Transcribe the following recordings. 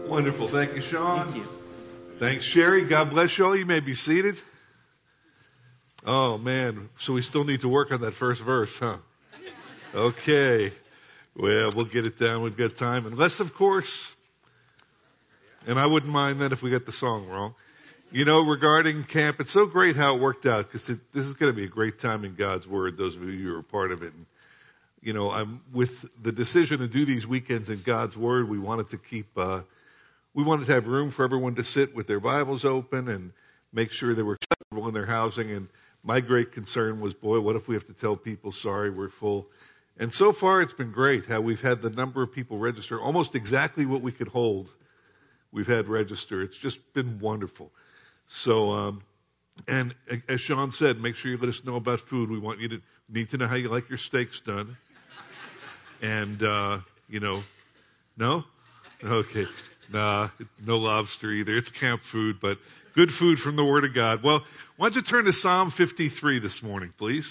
Wonderful. Thank you, Sean. Thank you. Thanks, Sherry. God bless you all. You may be seated. Oh, man. So we still need to work on that first verse, huh? Okay. Well, we'll get it down. We've got time. Unless, of course, and I wouldn't mind that if we got the song wrong. You know, regarding camp, it's so great how it worked out because this is going to be a great time in God's Word, those of you who are part of it. And, you know, I'm with the decision to do these weekends in God's Word. We wanted to have room for everyone to sit with their Bibles open and make sure they were comfortable in their housing. And my great concern was, boy, what if we have to tell people, sorry, we're full? And so far it's been great how we've had the number of people register, almost exactly what we could hold. We've had register. It's just been wonderful. So, and as Sean said, make sure you let us know about food. We need to know how you like your steaks done. And, you know, no? Okay. Nah, no lobster either. It's camp food, but good food from the Word of God. Well, why don't you turn to Psalm 53 this morning, please?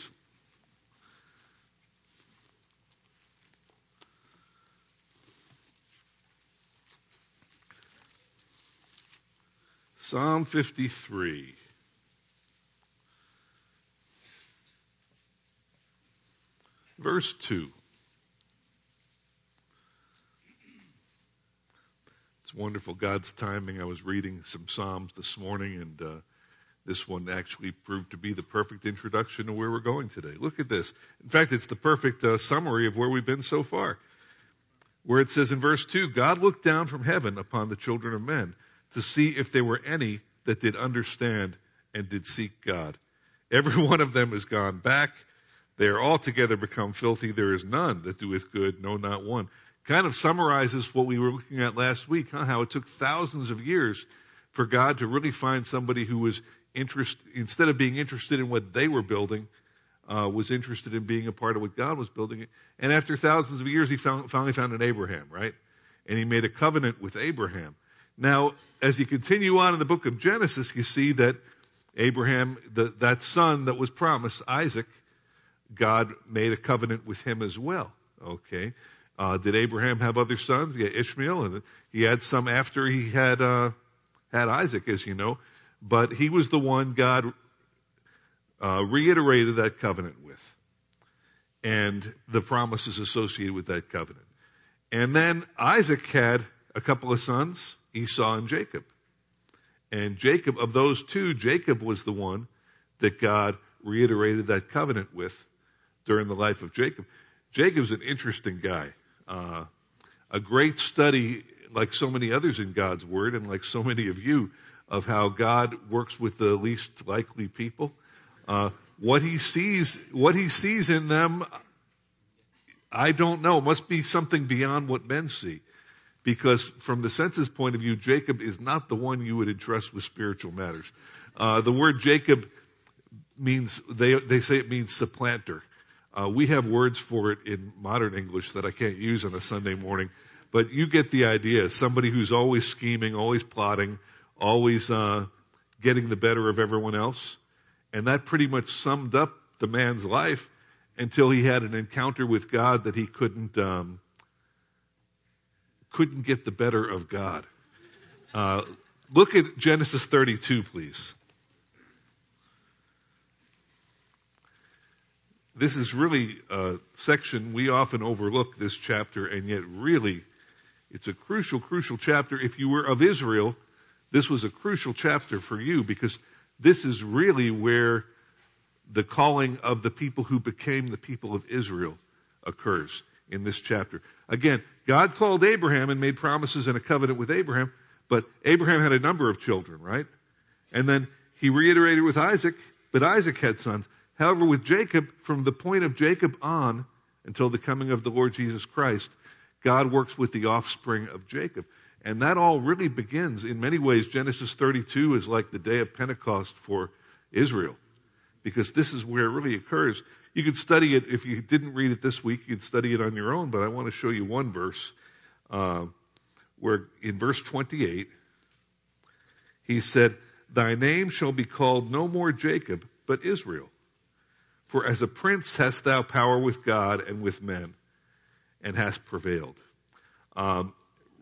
Psalm 53. Verse 2. It's wonderful, God's timing. I was reading some Psalms this morning, and this one actually proved to be the perfect introduction to where we're going today. Look at this. In fact, it's the perfect summary of where we've been so far. Where it says in verse 2, God looked down from heaven upon the children of men to see if there were any that did understand and did seek God. Every one of them is gone back. They are altogether become filthy. There is none that doeth good, no, not one. Kind of summarizes what we were looking at last week, huh? How it took thousands of years for God to really find somebody who was instead of being interested in what they were building, was interested in being a part of what God was building. And after thousands of years, he finally found an Abraham, right? And he made a covenant with Abraham. Now, as you continue on in the book of Genesis, you see that Abraham, that son that was promised, Isaac, God made a covenant with him as well. Okay. Did Abraham have other sons? Yeah, Ishmael, and he had some after he had Isaac, as you know. But he was the one God reiterated that covenant with, and the promises associated with that covenant. And then Isaac had a couple of sons, Esau and Jacob. And Jacob, of those two, Jacob was the one that God reiterated that covenant with during the life of Jacob. Jacob's an interesting guy. A great study, like so many others in God's Word, and like so many of you, of how God works with the least likely people. What he sees in them, I don't know. It must be something beyond what men see. Because from the census point of view, Jacob is not the one you would entrust with spiritual matters. The word Jacob means, they say it means supplanter. We have words for it in modern English that I can't use on a Sunday morning, but you get the idea. Somebody who's always scheming, always plotting, always getting the better of everyone else. And that pretty much summed up the man's life until he had an encounter with God that he couldn't get the better of God. Look at Genesis 32, please. This is really a section we often overlook this chapter, and yet really it's a crucial, crucial chapter. If you were of Israel, this was a crucial chapter for you because this is really where the calling of the people who became the people of Israel occurs in this chapter. Again, God called Abraham and made promises and a covenant with Abraham, but Abraham had a number of children, right? And then he reiterated with Isaac, but Isaac had sons. However, with Jacob, from the point of Jacob on until the coming of the Lord Jesus Christ, God works with the offspring of Jacob. And that all really begins, in many ways, Genesis 32 is like the day of Pentecost for Israel. Because this is where it really occurs. You could study it, if you didn't read it this week, you could study it on your own, but I want to show you one verse, where in verse 28, he said, "Thy name shall be called no more Jacob, but Israel. For as a prince hast thou power with God and with men, and hast prevailed."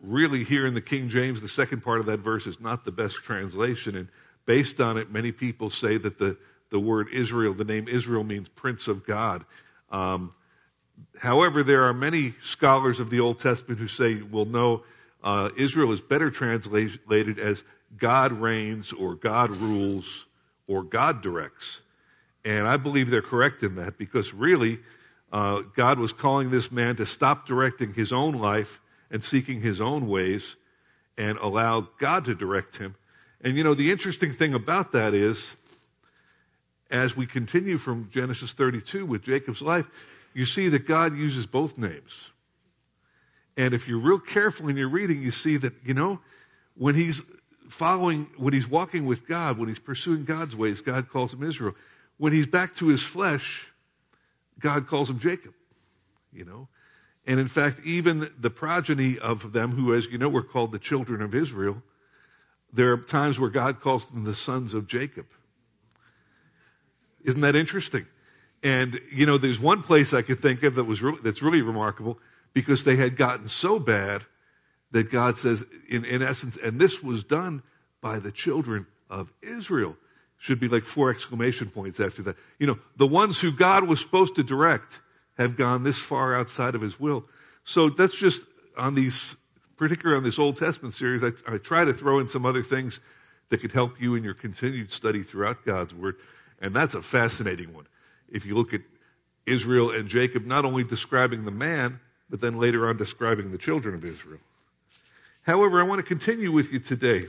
really here in the King James, the second part of that verse is not the best translation. And based on it, many people say that the word Israel, the name Israel means Prince of God. However, there are many scholars of the Old Testament who say, well, no, Israel is better translated as God reigns or God rules or God directs. And I believe they're correct in that, because really, God was calling this man to stop directing his own life and seeking his own ways and allow God to direct him. And the interesting thing about that is, as we continue from Genesis 32 with Jacob's life, you see that God uses both names. And if you're real careful in your reading, you see that, when he's walking with God, when he's pursuing God's ways, God calls him Israel. When he's back to his flesh, God calls him Jacob, And in fact, even the progeny of them, who, as you know, were called the children of Israel, there are times where God calls them the sons of Jacob. Isn't that interesting? And, there's one place I could think of that's really remarkable, because they had gotten so bad that God says, in essence, and this was done by the children of Israel. Should be like 4 exclamation points after that. The ones who God was supposed to direct have gone this far outside of his will. So that's just particularly on this Old Testament series, I try to throw in some other things that could help you in your continued study throughout God's Word. And that's a fascinating one. If you look at Israel and Jacob, not only describing the man, but then later on describing the children of Israel. However, I want to continue with you today.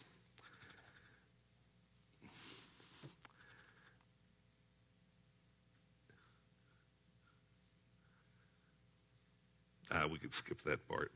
We could skip that part.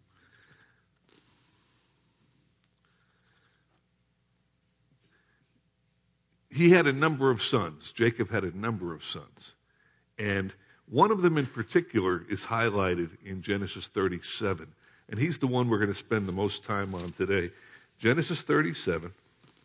He had a number of sons. Jacob had a number of sons. And one of them in particular is highlighted in Genesis 37. And he's the one we're going to spend the most time on today. Genesis 37.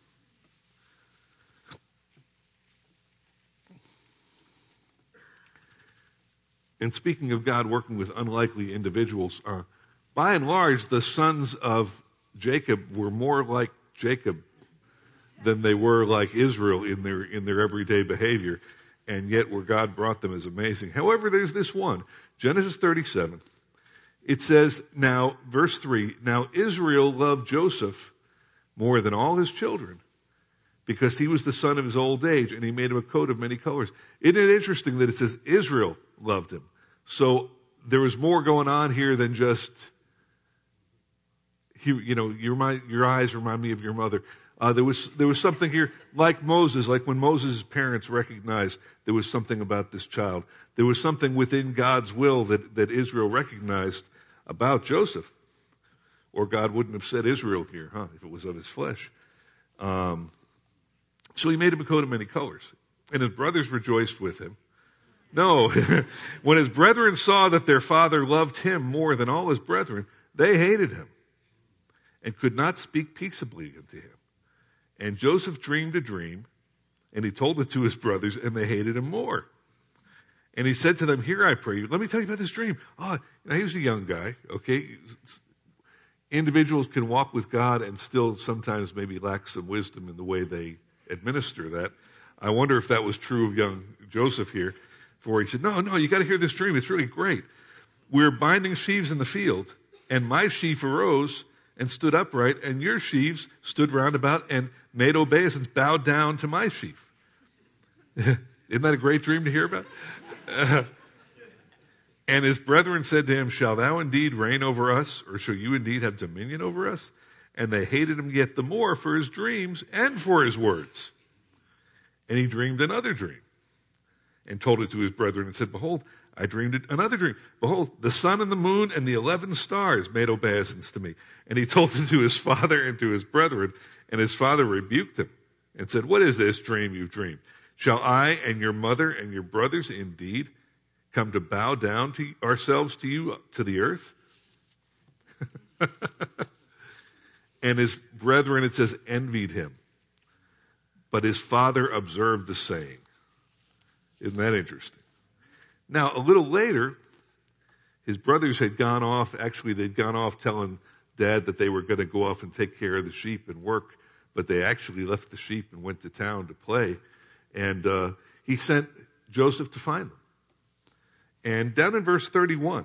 And speaking of God working with unlikely individuals, by and large, the sons of Jacob were more like Jacob than they were like Israel in their everyday behavior, and yet where God brought them is amazing. However, there's this one, Genesis 37. It says, now, verse 3, now Israel loved Joseph more than all his children, because he was the son of his old age, and he made him a coat of many colors. Isn't it interesting that it says Israel loved him? So there was more going on here than just, your eyes remind me of your mother. There was something here like Moses, like when Moses' parents recognized there was something about this child. There was something within God's will that Israel recognized about Joseph. Or God wouldn't have said Israel here, if it was of his flesh. So he made him a coat of many colors. And his brothers rejoiced with him. No, when his brethren saw that their father loved him more than all his brethren, they hated him and could not speak peaceably unto him. And Joseph dreamed a dream, and he told it to his brothers, and they hated him more. And he said to them, here I pray you, let me tell you about this dream. He was a young guy, okay? Individuals can walk with God and still sometimes maybe lack some wisdom in the way they administer that. I wonder if that was true of young Joseph here. For he said, no, you got to hear this dream. It's really great. We're binding sheaves in the field, and my sheaf arose and stood upright, and your sheaves stood round about and made obeisance, bowed down to my sheaf. Isn't that a great dream to hear about? And his brethren said to him, shall thou indeed reign over us, or shall you indeed have dominion over us? And they hated him yet the more for his dreams and for his words. And he dreamed another dream, and told it to his brethren, and said, behold, I dreamed another dream. Behold, the sun and the moon and the 11 stars made obeisance to me. And he told it to his father and to his brethren, and his father rebuked him and said, what is this dream you've dreamed? Shall I and your mother and your brothers indeed come to bow down to ourselves to you, to the earth? And his brethren, it says, envied him. But his father observed the saying. Isn't that interesting? Now, a little later, his brothers had gone off, they'd gone off telling Dad that they were going to go off and take care of the sheep and work, but they actually left the sheep and went to town to play. And he sent Joseph to find them. And down in verse 31,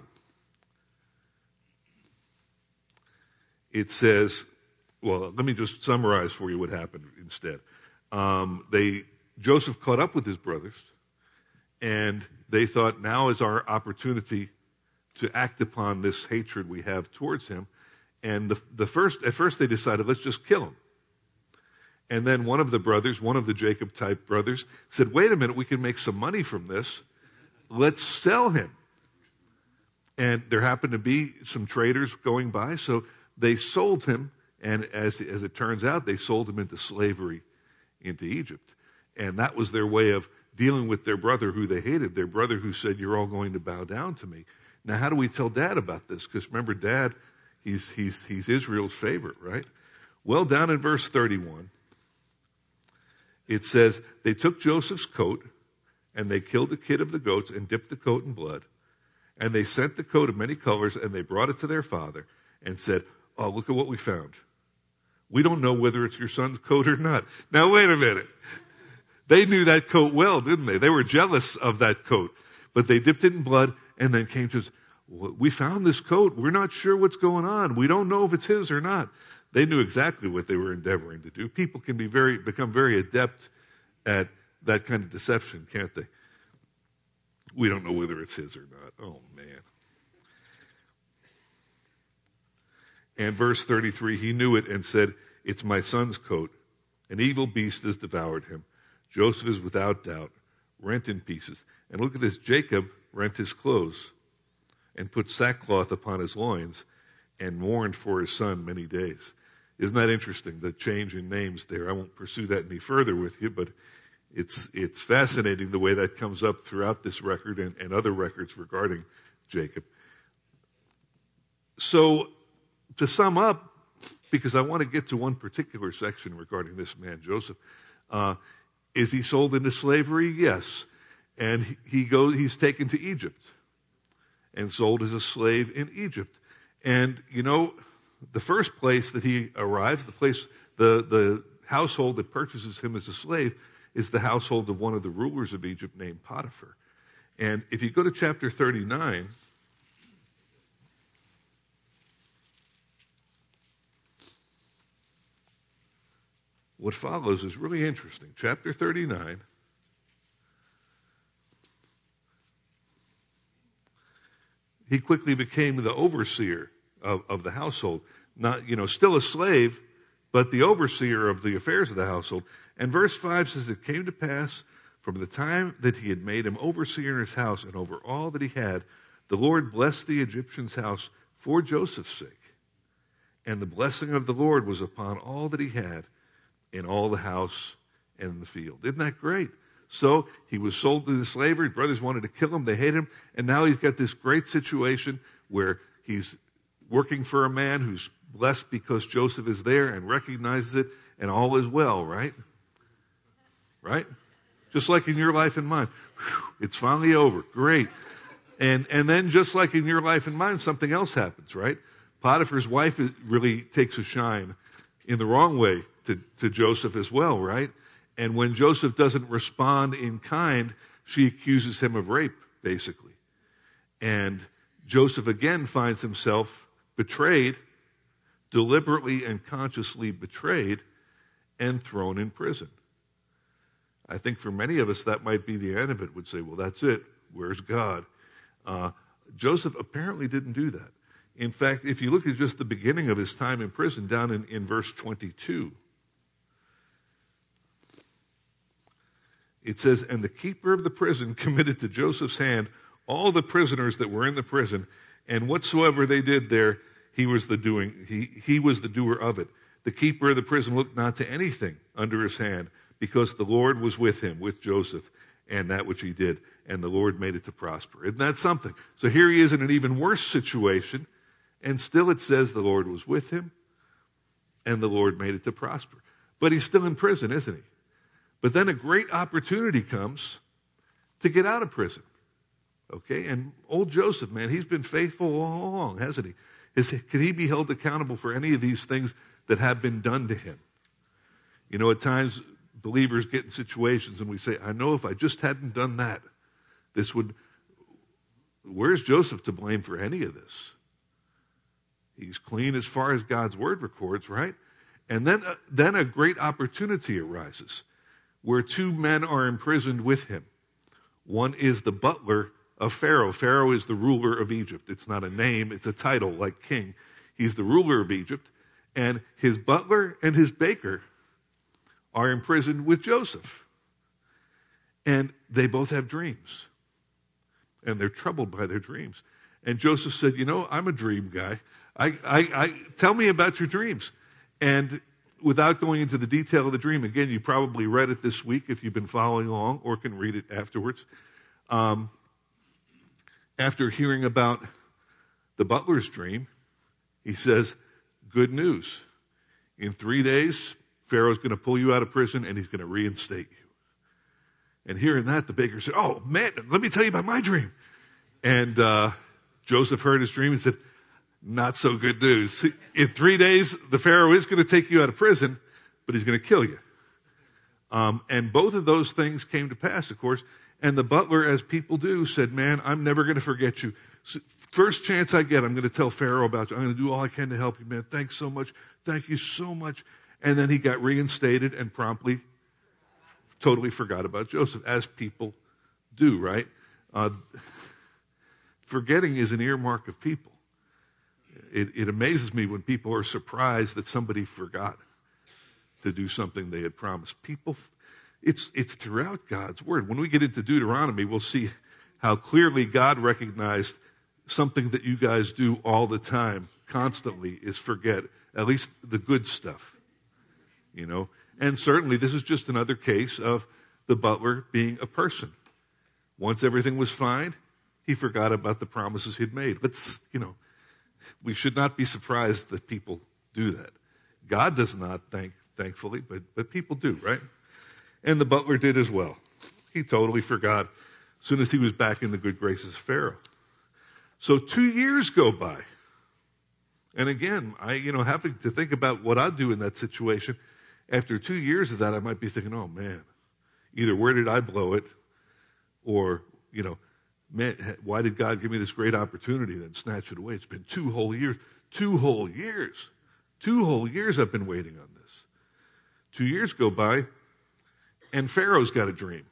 it says, well, let me just summarize for you what happened instead. Joseph caught up with his brothers, and they thought, now is our opportunity to act upon this hatred we have towards him. And at first they decided, let's just kill him. And then one of the brothers, one of the Jacob type brothers, said, wait a minute, we can make some money from this. Let's sell him. And there happened to be some traders going by, so they sold him. And as it turns out, they sold him into slavery into Egypt. And that was their way of dealing with their brother who they hated, their brother who said, you're all going to bow down to me. Now, how do we tell Dad about this? Because remember, Dad, he's Israel's favorite, right? Well, down in verse 31, it says, they took Joseph's coat, and they killed a kid of the goats and dipped the coat in blood. And they sent the coat of many colors, and they brought it to their father and said, oh, look at what we found. We don't know whether it's your son's coat or not. Now, wait a minute. They knew that coat well, didn't they? They were jealous of that coat. But they dipped it in blood and then came to us. We found this coat. We're not sure what's going on. We don't know if it's his or not. They knew exactly what they were endeavoring to do. People can become very adept at that kind of deception, can't they? We don't know whether it's his or not. Oh, man. And verse 33, he knew it and said, it's my son's coat. An evil beast has devoured him. Joseph is without doubt rent in pieces. And look at this. Jacob rent his clothes and put sackcloth upon his loins and mourned for his son many days. Isn't that interesting, the change in names there? I won't pursue that any further with you, but it's fascinating the way that comes up throughout this record and other records regarding Jacob. So, to sum up, because I want to get to one particular section regarding this man, Joseph, is he sold into slavery? Yes. And he's taken to Egypt and sold as a slave in Egypt. And, the first place that he arrives, the household that purchases him as a slave is the household of one of the rulers of Egypt named Potiphar. And if you go to chapter 39, what follows is really interesting. Chapter 39. He quickly became the overseer of the household. Not, still a slave, but the overseer of the affairs of the household. And verse 5 says, it came to pass from the time that he had made him overseer in his house and over all that he had, the Lord blessed the Egyptian's house for Joseph's sake. And the blessing of the Lord was upon all that he had in all the house and in the field. Isn't that great? So he was sold into slavery. His brothers wanted to kill him. They hate him. And now he's got this great situation where he's working for a man who's blessed because Joseph is there and recognizes it, and all is well, right? Right? Just like in your life and mine. Whew, it's finally over. Great. And then just like in your life and mine, something else happens, right? Potiphar's wife really takes a shine in the wrong way to Joseph as well, right? And when Joseph doesn't respond in kind, she accuses him of rape, basically. And Joseph again finds himself betrayed, deliberately and consciously betrayed, and thrown in prison. I think for many of us that might be the end of it. Would say, well, that's it. Where's God? Joseph apparently didn't do that. In fact, if you look at just the beginning of his time in prison, down in verse 22, it says, and the keeper of the prison committed to Joseph's hand all the prisoners that were in the prison, and whatsoever they did there, he was the doer of it. The keeper of the prison looked not to anything under his hand, because the Lord was with him, with Joseph, and that which he did, and the Lord made it to prosper. Isn't that something? So here he is in an even worse situation, and still it says the Lord was with him, and the Lord made it to prosper. But he's still in prison, isn't he? But then a great opportunity comes to get out of prison. Okay? And old Joseph, man, he's been faithful all along, hasn't he? Can he be held accountable for any of these things that have been done to him? You know, at times believers get in situations and we say, I know if I just hadn't done that, where's Joseph to blame for any of this? He's clean as far as God's word records, right? And then a great opportunity arises where two men are imprisoned with him. One is the butler of Pharaoh. Pharaoh is the ruler of Egypt. It's not a name, it's a title like king. He's the ruler of Egypt, and his butler and his baker are imprisoned with Joseph. And they both have dreams. And they're troubled by their dreams. And Joseph said, you know, I'm a dream guy. Tell me about your dreams. And without going into the detail of the dream, again, you probably read it this week if you've been following along, or can read it afterwards. After hearing about the butler's dream, he says, good news. In 3 days, Pharaoh's going to pull you out of prison and he's going to reinstate you. And hearing that, the baker said, oh man, let me tell you about my dream. And Joseph heard his dream and said, not so good news. In 3 days, the Pharaoh is going to take you out of prison, but he's going to kill you. And both of those things came to pass, of course. And the butler, as people do, said, man, I'm never going to forget you. So first chance I get, I'm going to tell Pharaoh about you. I'm going to do all I can to help you, man. Thanks so much. Thank you so much. And then he got reinstated and promptly totally forgot about Joseph, as people do, right? Forgetting is an earmark of people. It amazes me when people are surprised that somebody forgot to do something they had promised. It's throughout God's word. When we get into Deuteronomy, we'll see how clearly God recognized something that you guys do all the time, constantly, is forget, at least the good stuff, you know. And certainly this is just another case of the butler being a person. Once everything was fine, he forgot about the promises he'd made. We should not be surprised that people do that. God does not, thankfully, but people do, right? And the butler did as well. He totally forgot as soon as he was back in the good graces of Pharaoh. So 2 years go by. And again, having to think about what I'd do in that situation, after 2 years of that, I might be thinking, oh man, either where did I blow it, or, man, why did God give me this great opportunity and then snatch it away? It's been 2 whole years. 2 whole years. 2 whole years I've been waiting on this. 2 years go by, and Pharaoh's got a dream.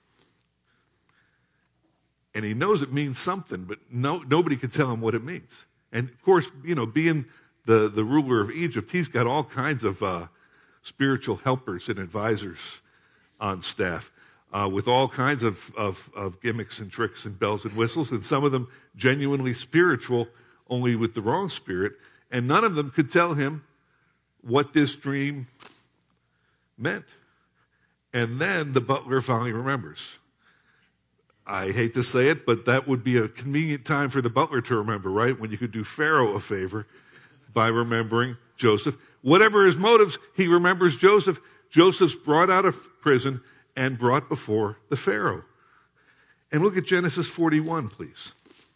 And he knows it means something, but nobody can tell him what it means. And of course, being the ruler of Egypt, he's got all kinds of spiritual helpers and advisors on staff, with all kinds of gimmicks and tricks and bells and whistles, and some of them genuinely spiritual, only with the wrong spirit. And none of them could tell him what this dream meant. And then the butler finally remembers. I hate to say it, but that would be a convenient time for the butler to remember, right? When you could do Pharaoh a favor by remembering Joseph. Whatever his motives, he remembers Joseph. Joseph's brought out of prison and brought before the Pharaoh. And look at Genesis 41, please.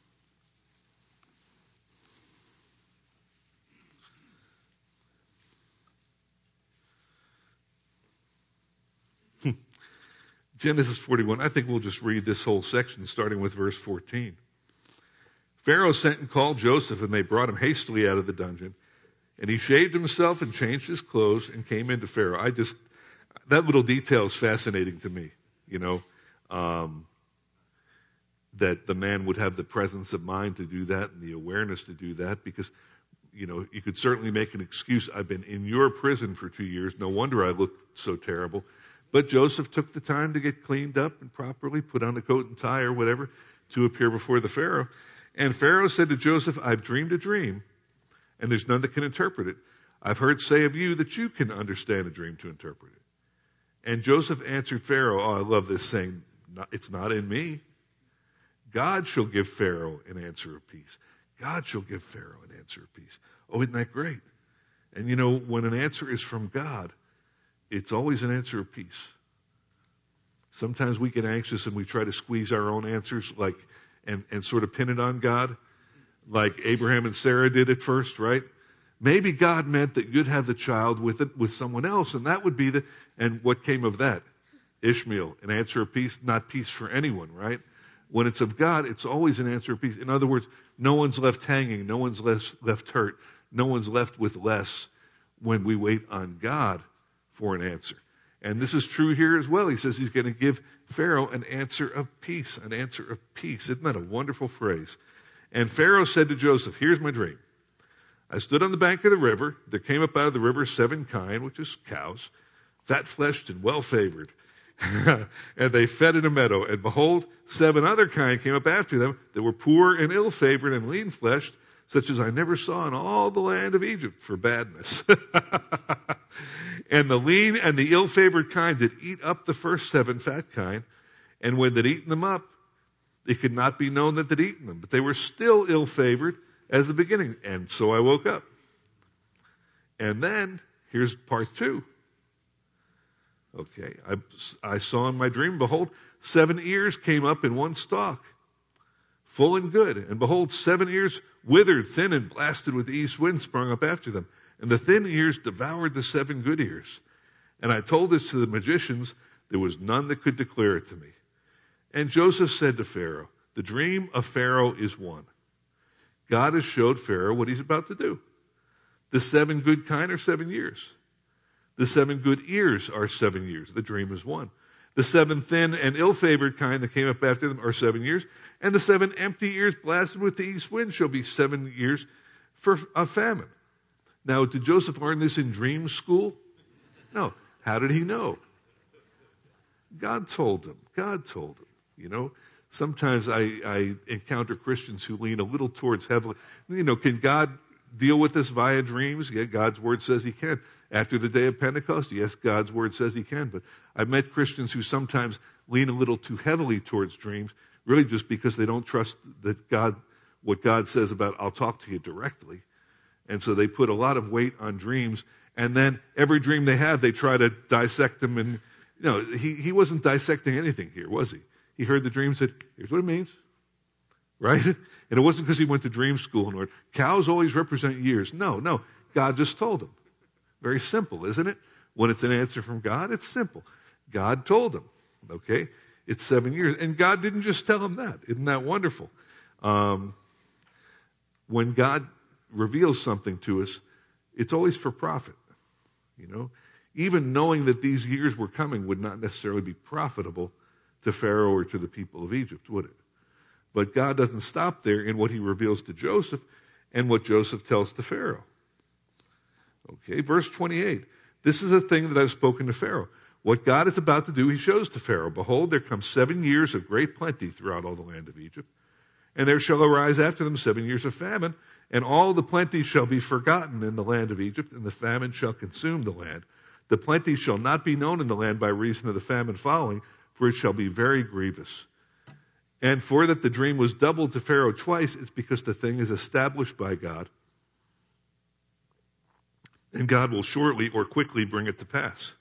Genesis 41. I think we'll just read this whole section, starting with verse 14. Pharaoh sent and called Joseph, and they brought him hastily out of the dungeon. And he shaved himself and changed his clothes and came into Pharaoh. That little detail is fascinating to me, that the man would have the presence of mind to do that and the awareness to do that, because, you could certainly make an excuse. I've been in your prison for 2 years. No wonder I looked so terrible. But Joseph took the time to get cleaned up and properly put on a coat and tie or whatever to appear before the Pharaoh. And Pharaoh said to Joseph, I've dreamed a dream, and there's none that can interpret it. I've heard say of you that you can understand a dream to interpret it. And Joseph answered Pharaoh, I love this saying, it's not in me. God shall give Pharaoh an answer of peace. God shall give Pharaoh an answer of peace. Oh, isn't that great? And when an answer is from God, it's always an answer of peace. Sometimes we get anxious and we try to squeeze our own answers and sort of pin it on God. like Abraham and Sarah did at first, right? Maybe God meant that you'd have the child with someone else, and that would be and what came of that? Ishmael, an answer of peace, not peace for anyone, right? When it's of God, it's always an answer of peace. In other words, no one's left hanging, no one's left hurt, no one's left with less when we wait on God for an answer. And this is true here as well. He says he's going to give Pharaoh an answer of peace, an answer of peace. Isn't that a wonderful phrase? And Pharaoh said to Joseph, here's my dream. I stood on the bank of the river. There came up out of the river 7 kine, which is cows, fat-fleshed and well-favored. And they fed in a meadow. And behold, 7 other kine came up after them that were poor and ill-favored and lean-fleshed, such as I never saw in all the land of Egypt for badness. And the lean and the ill-favored kine did eat up the first 7 fat kine. And when they'd eaten them up, it could not be known that they'd eaten them. But they were still ill-favored as the beginning. And so I woke up. And then, here's part 2. Okay, I saw in my dream, behold, 7 ears came up in one stalk, full and good. And behold, 7 ears withered, thin and blasted with the east wind sprung up after them. And the thin ears devoured the 7 good ears. And I told this to the magicians. There was none that could declare it to me. And Joseph said to Pharaoh, the dream of Pharaoh is one. God has showed Pharaoh what he's about to do. The 7 good kine are 7 years. The 7 good ears are 7 years. The dream is one. The 7 thin and ill-favored kine that came up after them are 7 years. And the 7 empty ears blasted with the east wind shall be 7 years for a famine. Now, did Joseph learn this in dream school? No. How did he know? God told him. God told him. You know, sometimes I encounter Christians who lean a little towards heavily. You know, can God deal with us via dreams? Yeah, God's word says he can. After the day of Pentecost, yes, God's word says he can. But I've met Christians who sometimes lean a little too heavily towards dreams, really just because they don't trust that what God says about, I'll talk to you directly. And so they put a lot of weight on dreams. And then every dream they have, they try to dissect them. And, you know, he wasn't dissecting anything here, was he? He heard the dream, said, here's what it means. Right? And it wasn't because he went to dream school and learned, cows always represent years. No. God just told him. Very simple, isn't it? When it's an answer from God, it's simple. God told him. Okay? It's 7 years. And God didn't just tell him that. Isn't that wonderful? When God reveals something to us, it's always for profit. You know? Even knowing that these years were coming would not necessarily be profitable to Pharaoh or to the people of Egypt, would it? But God doesn't stop there in what he reveals to Joseph and what Joseph tells to Pharaoh. Okay, verse 28. This is a thing that I've spoken to Pharaoh. What God is about to do, he shows to Pharaoh. Behold, there come 7 years of great plenty throughout all the land of Egypt. And there shall arise after them 7 years of famine, and all the plenty shall be forgotten in the land of Egypt, and the famine shall consume the land. The plenty shall not be known in the land by reason of the famine following, for it shall be very grievous. And for that the dream was doubled to Pharaoh twice, it's because the thing is established by God. And God will shortly or quickly bring it to pass.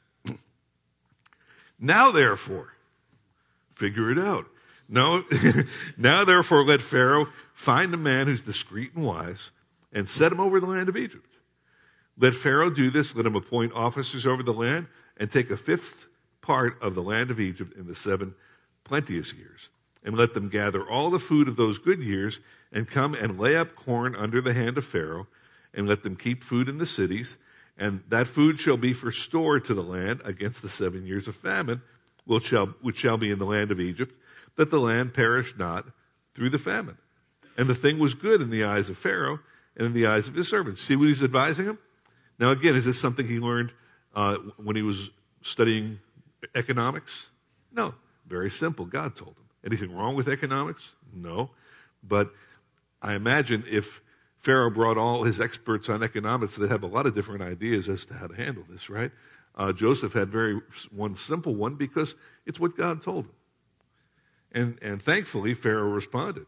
Now therefore, figure it out. No, now therefore let Pharaoh find a man who's discreet and wise and set him over the land of Egypt. Let Pharaoh do this. Let him appoint officers over the land and take a 5th part of the land of Egypt in the 7 plenteous years. And let them gather all the food of those good years and come and lay up corn under the hand of Pharaoh, and let them keep food in the cities, and that food shall be for store to the land against the 7 years of famine, which shall be in the land of Egypt, that the land perish not through the famine. And the thing was good in the eyes of Pharaoh and in the eyes of his servants. See what he's advising him? Now again, is this something he learned when he was studying economics? No. Very simple. God told him. Anything wrong with economics? No. But I imagine if Pharaoh brought all his experts on economics, they'd have a lot of different ideas as to how to handle this, right? Joseph had one simple one because it's what God told him. And thankfully, Pharaoh responded.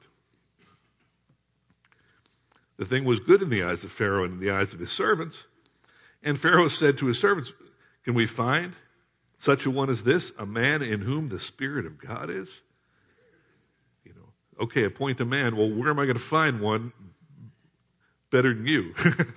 The thing was good in the eyes of Pharaoh and in the eyes of his servants. And Pharaoh said to his servants, can we find such a one as this, a man in whom the Spirit of God is? You know, okay, appoint a man. Well, where am I going to find one? better than you.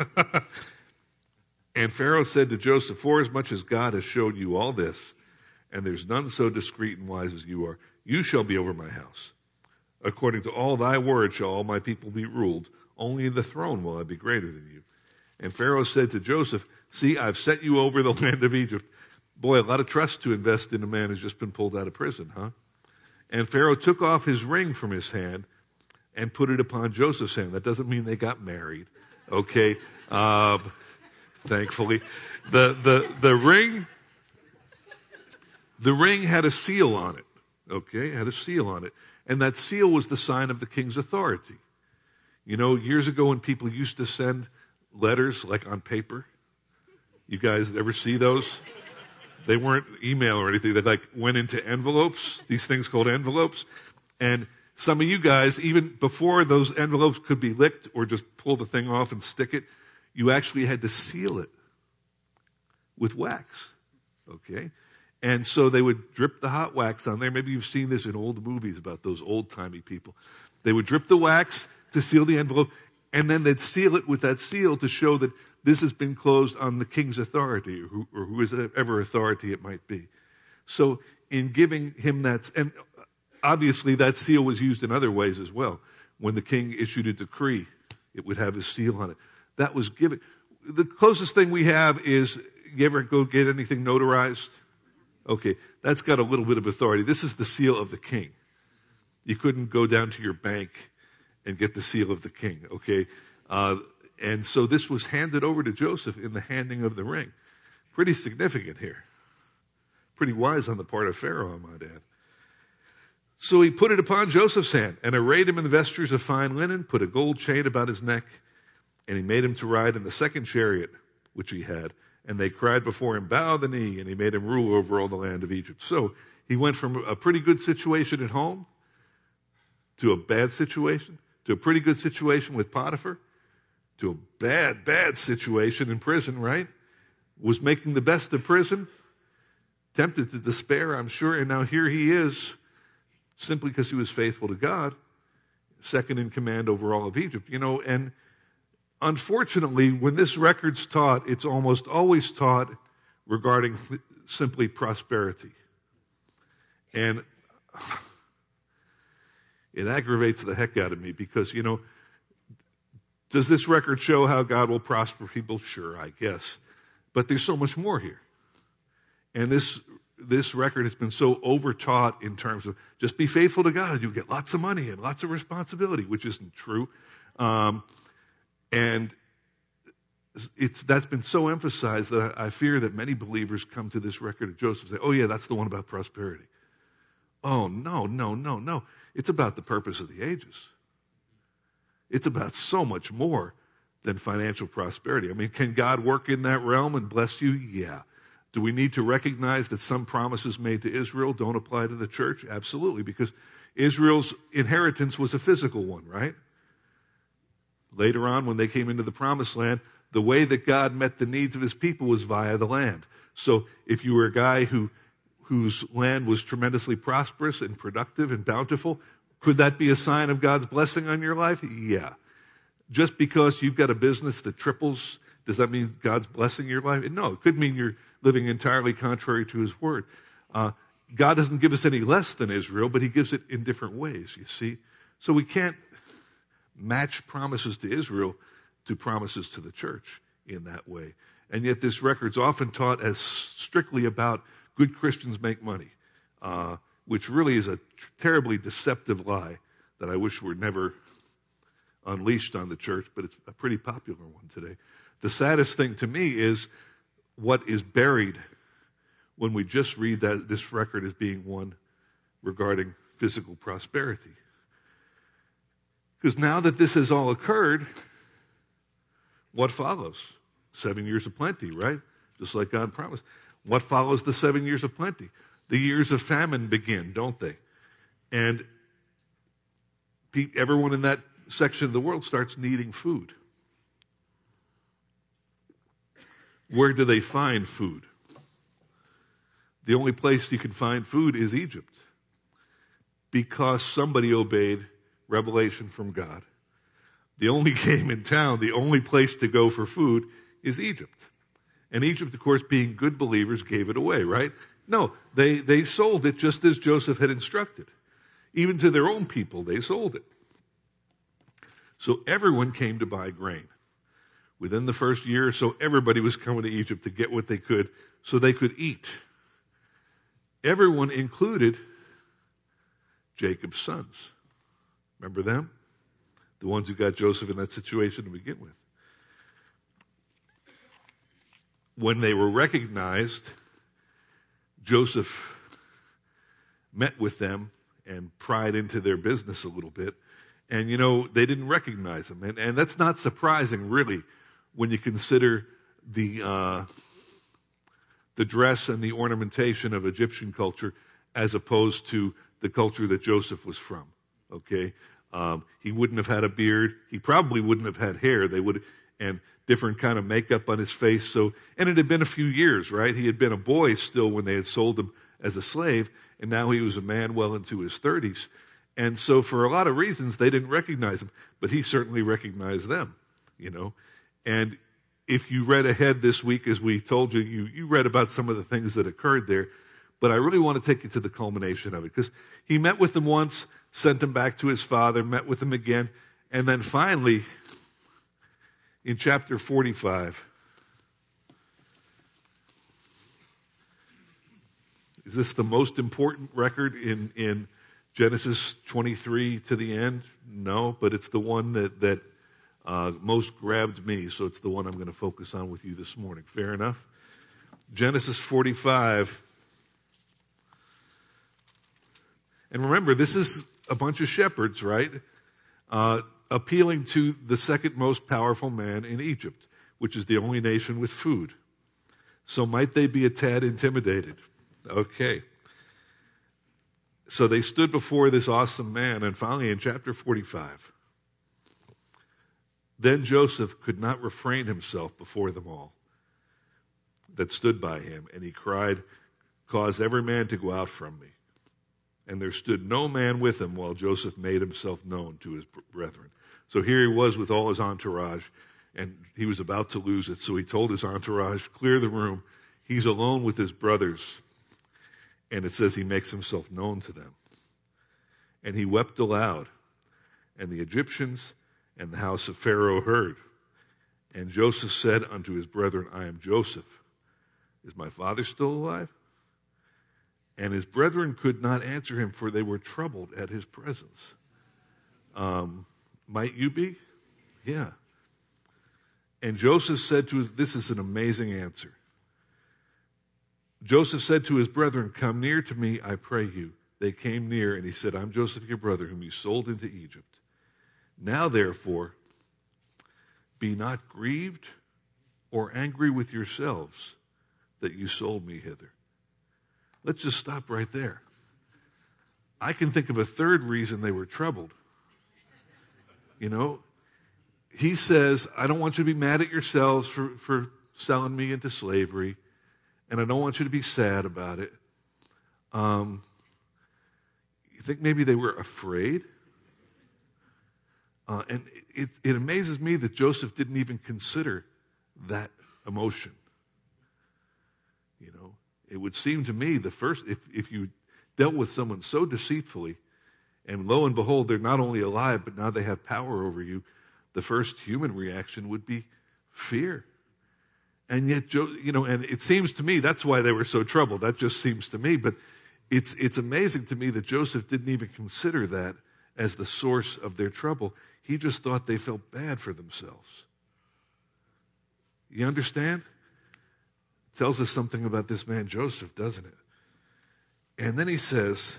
And Pharaoh said to Joseph, forasmuch as God has showed you all this, and there's none so discreet and wise as you are, you shall be over my house. According to all thy words shall all my people be ruled. Only in the throne will I be greater than you. And Pharaoh said to Joseph, see, I've set you over the land of Egypt. Boy, a lot of trust to invest in a man who's just been pulled out of prison, huh? And Pharaoh took off his ring from his hand and put it upon Joseph's hand. That doesn't mean they got married, okay? Thankfully. The ring had a seal on it, okay? It had a seal on it. And that seal was the sign of the king's authority. You know, years ago when people used to send letters like on paper, you guys ever see those? They weren't email or anything. They like went into envelopes, these things called envelopes. And some of you guys, even before those envelopes could be licked or just pull the thing off and stick it, you actually had to seal it with wax. Okay? And so they would drip the hot wax on there. Maybe you've seen this in old movies about those old-timey people. They would drip the wax to seal the envelope, and then they'd seal it with that seal to show that this has been closed on the king's authority, or whoever authority it might be. So in giving him that, and obviously that seal was used in other ways as well. When the king issued a decree, it would have his seal on it. That was given. The closest thing we have is, you ever go get anything notarized? Okay, that's got a little bit of authority. This is the seal of the king. You couldn't go down to your bank and get the seal of the king, okay? And so this was handed over to Joseph in the handing of the ring. Pretty significant here. Pretty wise on the part of Pharaoh, I might add. So he put it upon Joseph's hand and arrayed him in the vestures of fine linen, put a gold chain about his neck, and he made him to ride in the second chariot which he had. And they cried before him, bow the knee, and he made him rule over all the land of Egypt. So he went from a pretty good situation at home to a bad situation, to a pretty good situation with Potiphar, to a bad situation in prison, right? Was making the best of prison, tempted to despair, I'm sure, and now here he is, simply because he was faithful to God, second in command over all of Egypt. You know, and unfortunately, when this record's taught, it's almost always taught regarding simply prosperity. And it aggravates the heck out of me because, you know, does this record show how God will prosper people? Sure, I guess. But there's so much more here. And this record has been so over-taught in terms of just be faithful to God, you'll get lots of money and lots of responsibility, which isn't true. And that's been so emphasized that I fear that many believers come to this record of Joseph and say, oh yeah, that's the one about prosperity. Oh, no. It's about the purpose of the ages. It's about so much more than financial prosperity. I mean, can God work in that realm and bless you? Yeah. Do we need to recognize that some promises made to Israel don't apply to the church? Absolutely, because Israel's inheritance was a physical one, right? Later on, when they came into the promised land, the way that God met the needs of his people was via the land. So if you were a guy whose land was tremendously prosperous and productive and bountiful, could that be a sign of God's blessing on your life? Yeah. Just because you've got a business that triples, does that mean God's blessing your life? No, it could mean you're living entirely contrary to his word. God doesn't give us any less than Israel, but he gives it in different ways, you see. So we can't match promises to Israel to promises to the church in that way. And yet this record's often taught as strictly about good Christians make money, which really is a terribly deceptive lie that I wish were never unleashed on the church, but it's a pretty popular one today. The saddest thing to me is what is buried when we just read that this record as being one regarding physical prosperity. Because now that this has all occurred, what follows? 7 years of plenty, right? Just like God promised. What follows the 7 years of plenty? The years of famine begin, don't they? And everyone in that section of the world starts needing food. Where do they find food? The only place you can find food is Egypt. Because somebody obeyed revelation from God. the only game in town, the only place to go for food is Egypt. And Egypt, of course, being good believers, gave it away, right? No, they sold it just as Joseph had instructed. Even to their own people, they sold it. So everyone came to buy grain. Within the first year or so, everybody was coming to Egypt to get what they could so they could eat. Everyone included Jacob's sons. Remember them? The ones who got Joseph in that situation to begin with. When they were recognized, Joseph met with them and pried into their business a little bit. And, they didn't recognize him. And that's not surprising, really, when you consider the dress and the ornamentation of Egyptian culture as opposed to the culture that Joseph was from. Okay? He wouldn't have had a beard. He probably wouldn't have had hair. And different kind of makeup on his face. And it had been a few years, right? He had been a boy still when they had sold him as a slave, and now he was a man well into his 30s. And so for a lot of reasons, they didn't recognize him, but he certainly recognized them, And if you read ahead this week, as we told you, you read about some of the things that occurred there, but I really want to take you to the culmination of it, because he met with them once, sent him back to his father, met with him again, and then finally, in chapter 45, is this the most important record in Genesis 23 to the end? No, but it's the one that most grabbed me, so it's the one I'm going to focus on with you this morning. Fair enough? Genesis 45. And remember, this is a bunch of shepherds, right? Appealing to the second most powerful man in Egypt, which is the only nation with food. So might they be a tad intimidated? Okay. So they stood before this awesome man, and finally in chapter 45, then Joseph could not refrain himself before them all that stood by him, and he cried, "Cause every man to go out from me." And there stood no man with him while Joseph made himself known to his brethren. So here he was with all his entourage, and he was about to lose it. So he told his entourage, clear the room. He's alone with his brothers. And it says he makes himself known to them. And he wept aloud. And the Egyptians and the house of Pharaoh heard. And Joseph said unto his brethren, I am Joseph. Is my father still alive? And his brethren could not answer him, for they were troubled at his presence. Might you be? Yeah. And Joseph said to his, this is an amazing answer. Joseph said to his brethren, come near to me, I pray you. They came near, and he said, I'm Joseph, your brother, whom you sold into Egypt. Now, therefore, be not grieved or angry with yourselves that you sold me hither. Let's just stop right there. I can think of a third reason they were troubled. He says, I don't want you to be mad at yourselves for selling me into slavery, and I don't want you to be sad about it. You think maybe they were afraid? And it amazes me that Joseph didn't even consider that emotion. It would seem to me if you dealt with someone so deceitfully, and lo and behold, they're not only alive, but now they have power over you, the first human reaction would be fear. And yet, and it seems to me that's why they were so troubled. That just seems to me. But it's amazing to me that Joseph didn't even consider that as the source of their trouble. He just thought they felt bad for themselves. You understand? Tells us something about this man Joseph, doesn't it? And then he says,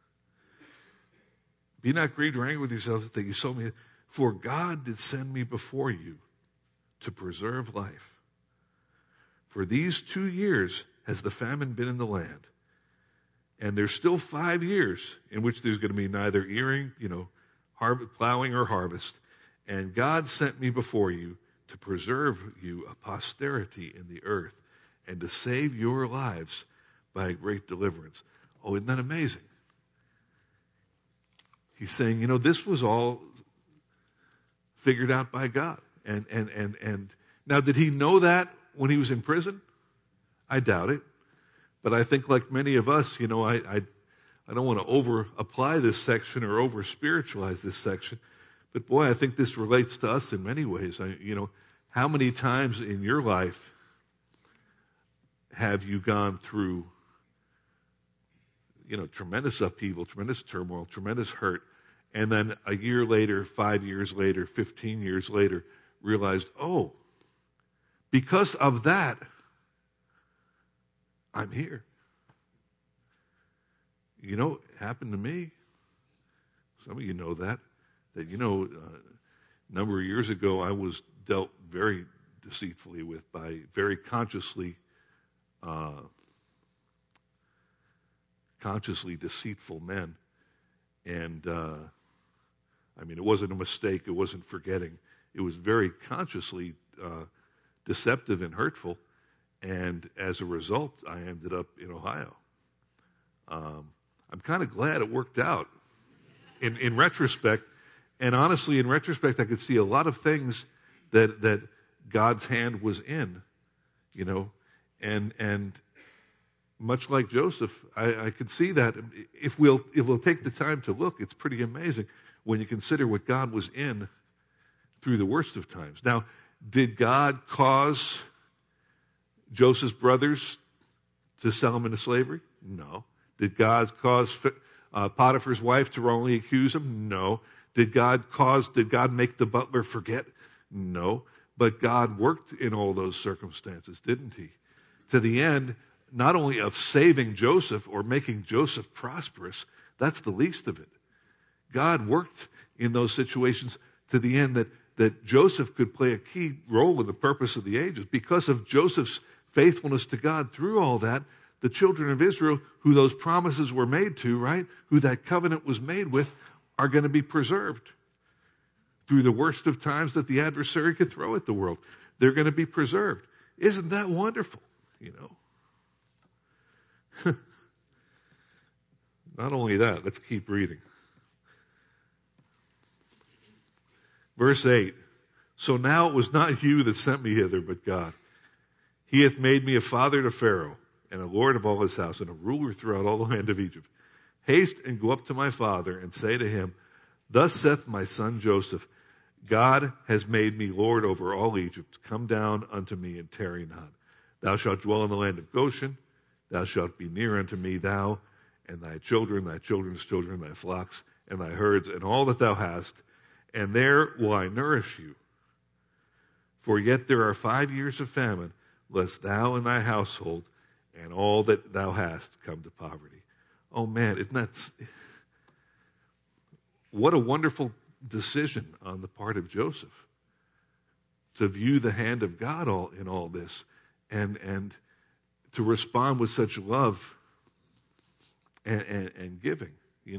be not grieved or angry with yourselves that you sold me, for God did send me before you to preserve life. For these 2 years has the famine been in the land. And there's still 5 years in which there's going to be neither earing, plowing or harvest. And God sent me before you to preserve you a posterity in the earth and to save your lives by a great deliverance. Oh, isn't that amazing? He's saying, this was all figured out by God. And now, did he know that when he was in prison? I doubt it. But I think like many of us, I don't want to over-apply this section or over-spiritualize this section. But boy, I think this relates to us in many ways. How many times in your life have you gone through, tremendous upheaval, tremendous turmoil, tremendous hurt, and then a year later, 5 years later, 15 years later, realized, oh, because of that, I'm here. It happened to me. Some of you know that a number of years ago, I was dealt very deceitfully with by very consciously deceitful men. And, it wasn't a mistake. It wasn't forgetting. It was very consciously deceptive and hurtful. And as a result, I ended up in Ohio. I'm kind of glad it worked out in retrospect. And honestly, in retrospect, I could see a lot of things that God's hand was in, and much like Joseph, I could see that. If we'll take the time to look, it's pretty amazing when you consider what God was in through the worst of times. Now, did God cause Joseph's brothers to sell him into slavery? No. Did God cause Potiphar's wife to wrongly accuse him? No. Did God make the butler forget? No. But God worked in all those circumstances, didn't he? To the end, not only of saving Joseph or making Joseph prosperous, that's the least of it. God worked in those situations to the end that Joseph could play a key role in the purpose of the ages. Because of Joseph's faithfulness to God through all that, the children of Israel, who those promises were made to, right, who that covenant was made with, are going to be preserved through the worst of times that the adversary could throw at the world. They're going to be preserved. Isn't that wonderful? Not only that, let's keep reading. Verse 8, so now it was not you that sent me hither, but God. He hath made me a father to Pharaoh, and a lord of all his house, and a ruler throughout all the land of Egypt. Haste and go up to my father, and say to him, thus saith my son Joseph, God has made me lord over all Egypt. Come down unto me, and tarry not. Thou shalt dwell in the land of Goshen. Thou shalt be near unto me, thou, and thy children's children, thy flocks, and thy herds, and all that thou hast, and there will I nourish you. For yet there are 5 years of famine, lest thou and thy household and all that thou hast come to poverty. Oh man, what a wonderful decision on the part of Joseph to view the hand of God in all this and to respond with such love and giving.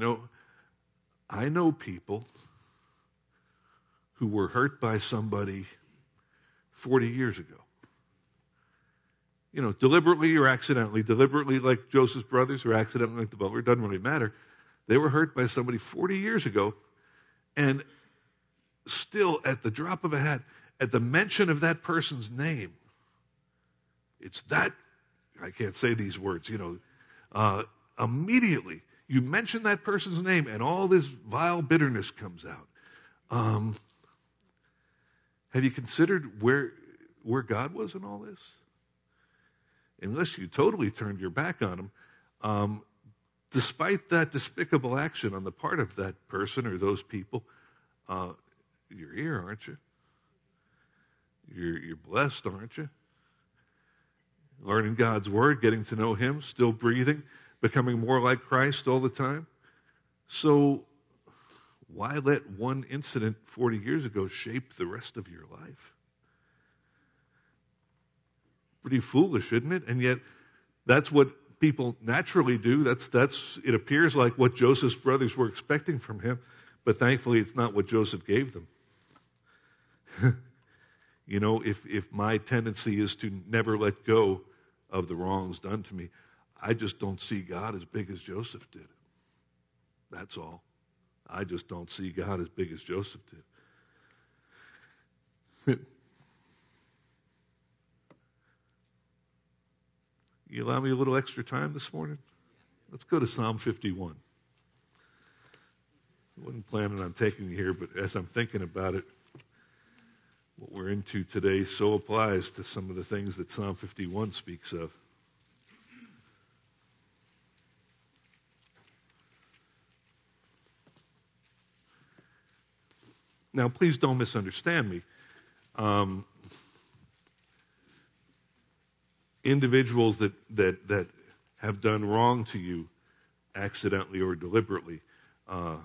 I know people who were hurt by somebody 40 years ago. Deliberately or accidentally, deliberately like Joseph's brothers or accidentally like the butler, it doesn't really matter. They were hurt by somebody 40 years ago, and still at the drop of a hat, at the mention of that person's name, it's that, I can't say these words, immediately you mention that person's name and all this vile bitterness comes out. Have you considered where God was in all this? Unless you totally turned your back on him, despite that despicable action on the part of that person or those people, you're here, aren't you? You're blessed, aren't you? Learning God's Word, getting to know Him, still breathing, becoming more like Christ all the time. So why let one incident 40 years ago shape the rest of your life? Pretty foolish, isn't it? And yet, that's what people naturally do. It appears like what Joseph's brothers were expecting from him, but thankfully it's not what Joseph gave them. If my tendency is to never let go of the wrongs done to me, I just don't see God as big as Joseph did. That's all. I just don't see God as big as Joseph did. You allow me a little extra time this morning? Let's go to Psalm 51. I wasn't planning on taking you here, but as I'm thinking about it, what we're into today so applies to some of the things that Psalm 51 speaks of. Now, please don't misunderstand me. Individuals that have done wrong to you, accidentally or deliberately, are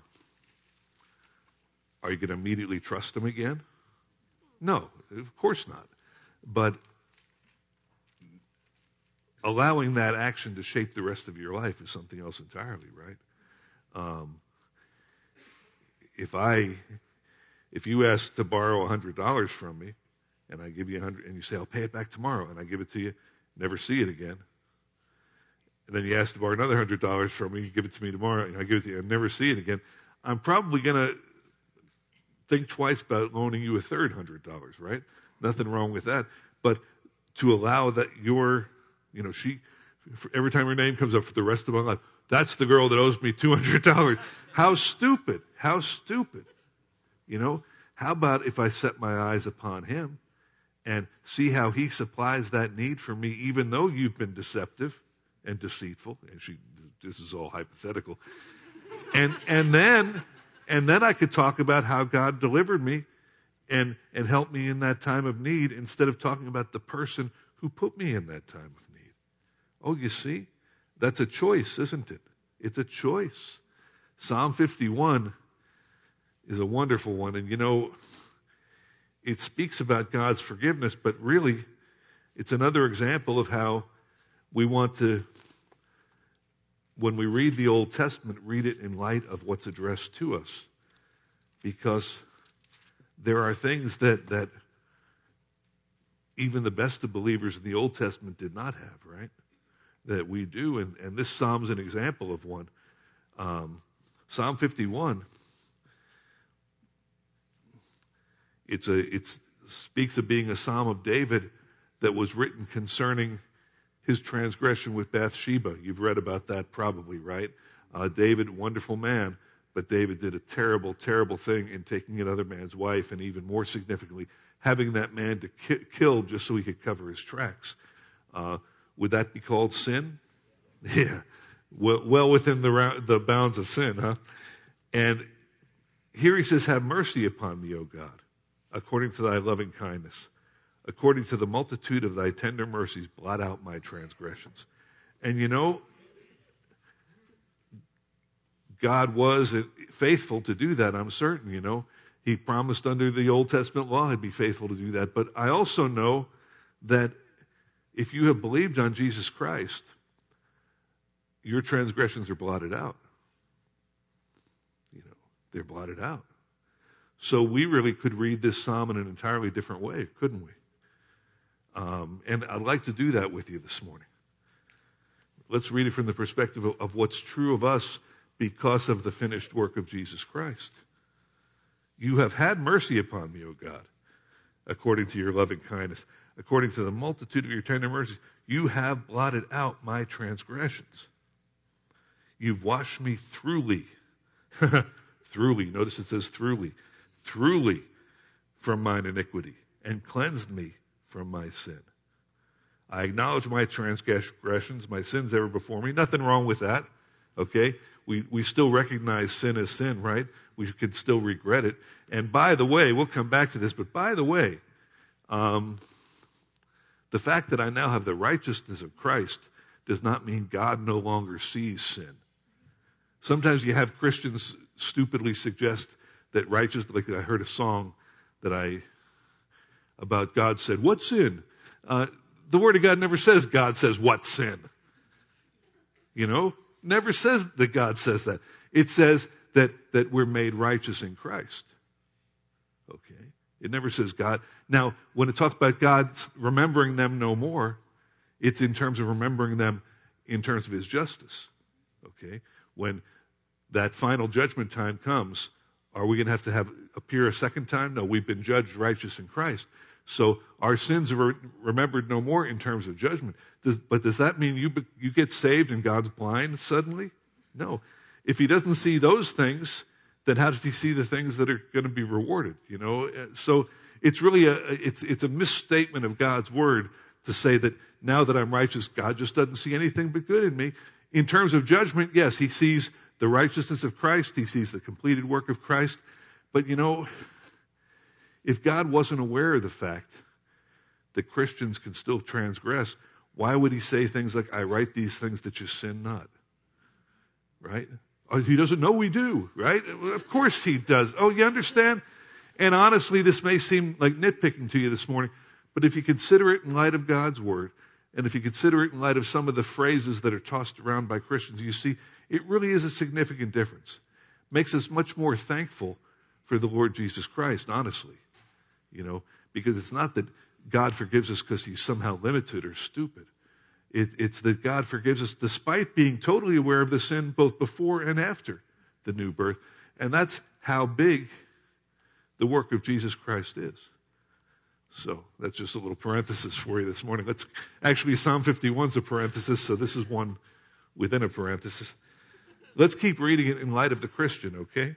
you going to immediately trust them again? No, of course not. But allowing that action to shape the rest of your life is something else entirely, right? If you ask to borrow $100 from me, and I give you $100, and you say, I'll pay it back tomorrow, and I give it to you, never see it again. And then you ask to borrow another $100 from me, you give it to me tomorrow, and I give it to you, and never see it again. I'm probably going to think twice about loaning you a third $100, right? Nothing wrong with that. But to allow that every time her name comes up for the rest of my life, that's the girl that owes me $200. How stupid. How stupid. How about if I set my eyes upon him and see how he supplies that need for me, even though you've been deceptive and deceitful. And this is all hypothetical. And then I could talk about how God delivered me and helped me in that time of need instead of talking about the person who put me in that time of need. Oh, you see? That's a choice, isn't it? It's a choice. Psalm 51 is a wonderful one. And it speaks about God's forgiveness, but really it's another example of how we want to, when we read the Old Testament, read it in light of what's addressed to us. Because there are things that even the best of believers in the Old Testament did not have, right? That we do, and this Psalm's an example of one. Psalm 51, it speaks of being a Psalm of David that was written concerning his transgression with Bathsheba. You've read about that probably, right? David, wonderful man, but David did a terrible, terrible thing in taking another man's wife, and even more significantly, having that man to kill just so he could cover his tracks. Would that be called sin? Yeah. Well within the bounds of sin, huh? And here he says, have mercy upon me, O God, according to thy loving kindness. According to the multitude of thy tender mercies, blot out my transgressions. And God was faithful to do that, I'm certain, He promised under the Old Testament law he'd be faithful to do that. But I also know that if you have believed on Jesus Christ, your transgressions are blotted out. They're blotted out. So we really could read this psalm in an entirely different way, couldn't we? And I'd like to do that with you this morning. Let's read it from the perspective of what's true of us because of the finished work of Jesus Christ. You have had mercy upon me, O God, according to your loving kindness. According to the multitude of your tender mercies, you have blotted out my transgressions. You've washed me throughly. Throughly. Notice it says throughly. Throughly from mine iniquity, and cleansed me from my sin. I acknowledge my transgressions, my sins ever before me. Nothing wrong with that. Okay? We still recognize sin as sin, right? We could still regret it. And by the way, we'll come back to this, but by the way, the fact that I now have the righteousness of Christ does not mean God no longer sees sin. Sometimes you have Christians stupidly suggest that like I heard a song about God said, what sin? The Word of God never says God says what sin. Never says that God says that. It says that we're made righteous in Christ. Okay. It never says God. Now, when it talks about God remembering them no more, it's in terms of remembering them in terms of His justice. Okay. When that final judgment time comes, Are we going to have appear a second time? No, we've been judged righteous in Christ. So our sins are remembered no more in terms of judgment. But does that mean you get saved and God's blind suddenly? No. If he doesn't see those things, then how does he see the things that are going to be rewarded? So it's really it's a misstatement of God's word to say that now that I'm righteous, God just doesn't see anything but good in me. In terms of judgment, yes, he sees the righteousness of Christ. He sees the completed work of Christ. But if God wasn't aware of the fact that Christians can still transgress, why would he say things like, I write these things that you sin not? Right? He doesn't know we do, right? Of course he does. Oh, you understand? And honestly, this may seem like nitpicking to you this morning, but if you consider it in light of God's word, and if you consider it in light of some of the phrases that are tossed around by Christians, you see, it really is a significant difference. Makes us much more thankful for the Lord Jesus Christ, honestly. Because it's not that God forgives us because he's somehow limited or stupid. It's that God forgives us despite being totally aware of the sin both before and after the new birth. And that's how big the work of Jesus Christ is. So that's just a little parenthesis for you this morning. Actually, Psalm 51 is a parenthesis, so this is one within a parenthesis. Let's keep reading it in light of the Christian, okay?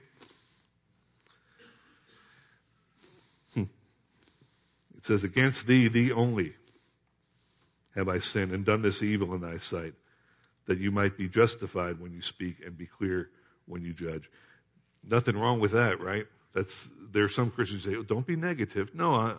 It says, against thee only, have I sinned and done this evil in thy sight, that you might be justified when you speak and be clear when you judge. Nothing wrong with that, right? There are some Christians who say, don't be negative. No,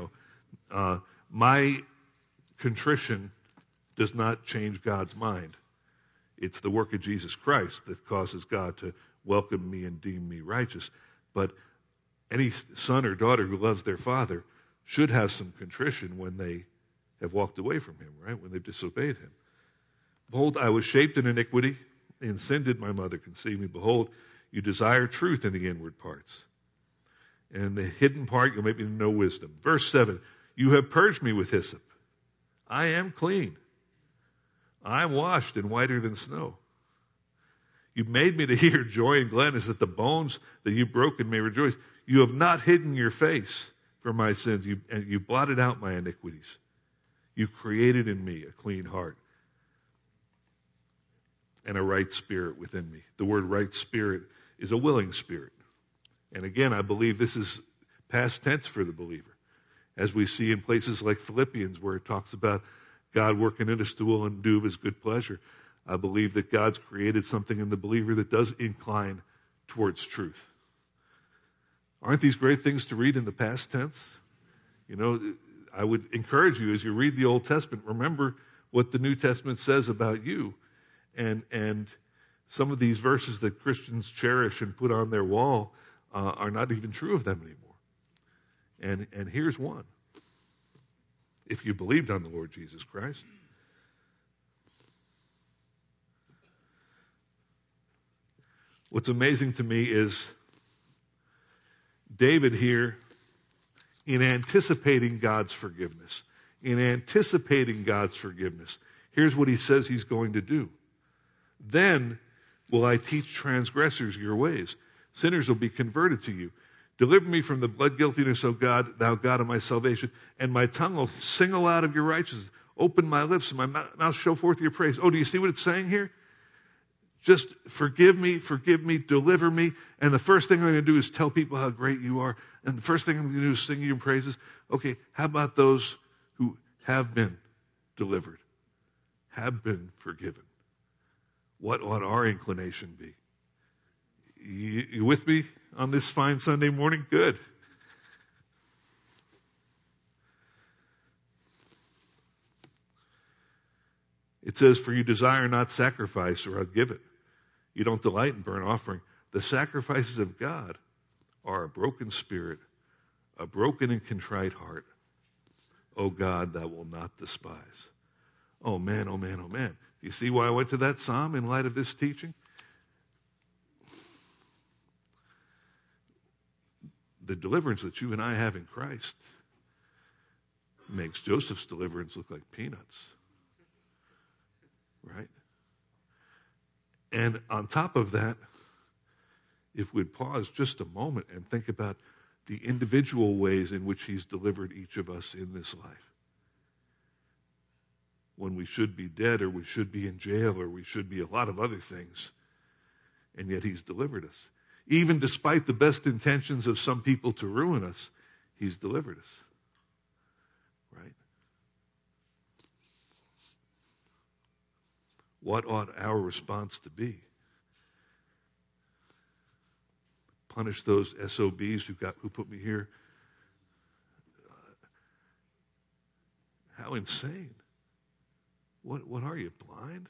my contrition does not change God's mind. It's the work of Jesus Christ that causes God to welcome me and deem me righteous. But any son or daughter who loves their father should have some contrition when they have walked away from him, right? When they've disobeyed him. Behold, I was shaped in iniquity, in sin did my mother conceive me. Behold, you desire truth in the inward parts. And in the hidden part, you'll make me know wisdom. Verse 7, you have purged me with hyssop. I am clean. I am washed and whiter than snow. You've made me to hear joy and gladness, that the bones that you've broken may rejoice. You have not hidden your face for my sins, and you blotted out my iniquities. You created in me a clean heart and a right spirit within me. The word right spirit is a willing spirit. And again, I believe this is past tense for the believer, as we see in places like Philippians, where it talks about God working in us to will and do of his good pleasure. I believe that God's created something in the believer that does incline towards truth. Aren't these great things to read in the past tense? I would encourage you, as you read the Old Testament, remember what the New Testament says about you. And some of these verses that Christians cherish and put on their wall are not even true of them anymore. And here's one. If you believed on the Lord Jesus Christ. What's amazing to me is David here, in anticipating God's forgiveness, here's what he says he's going to do. Then will I teach transgressors your ways. Sinners will be converted to you. Deliver me from the blood guiltiness, O God, thou God of my salvation, and my tongue will sing aloud of your righteousness. Open my lips, and my mouth show forth your praise. Oh, do you see what it's saying here? Just forgive me, deliver me. And the first thing I'm going to do is tell people how great you are. And the first thing I'm going to do is sing your praises. Okay, how about those who have been delivered, have been forgiven? What ought our inclination be? You with me on this fine Sunday morning? Good. It says, for you desire not sacrifice, or I'll give it. You don't delight in burnt offering. The sacrifices of God are a broken spirit, a broken and contrite heart. O God, thou wilt not despise. Oh man, oh man, oh man. Do you see why I went to that psalm in light of this teaching? The deliverance that you and I have in Christ makes Joseph's deliverance look like peanuts. Right? And on top of that, if we'd pause just a moment and think about the individual ways in which he's delivered each of us in this life. When we should be dead, or we should be in jail, or we should be a lot of other things, and yet he's delivered us. Even despite the best intentions of some people to ruin us, he's delivered us. Right? What ought our response to be? Punish those SOBs who put me here? How insane. What are you, blind?